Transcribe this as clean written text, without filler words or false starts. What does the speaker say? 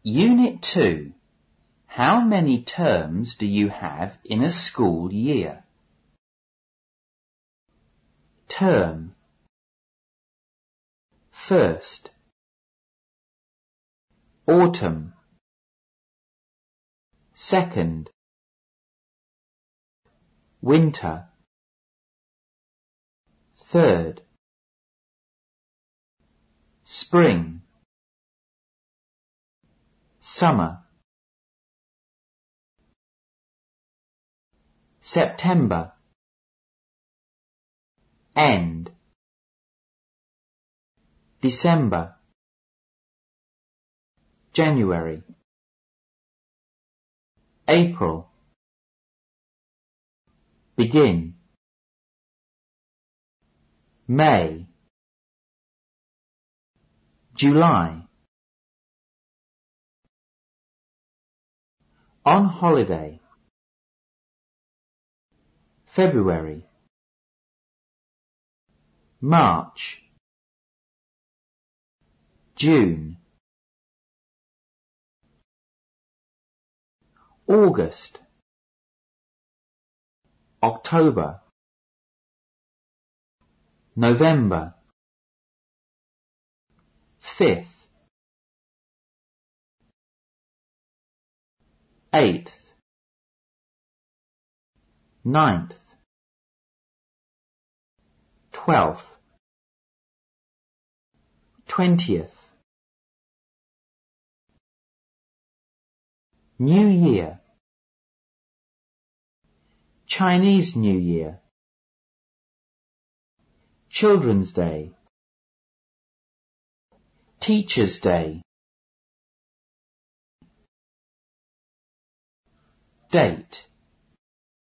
Unit 2. How many terms do you have in a school year? Term. First. Autumn. Second. Winter. Third. Spring. Summer. September. End. December. January. April. Begin. May. July. On holiday. February. March. June. August. October. November. 5th. 8th. 9th. 12th. 20th. New Year. Chinese New Year. Children's Day. Teacher's Day. Date.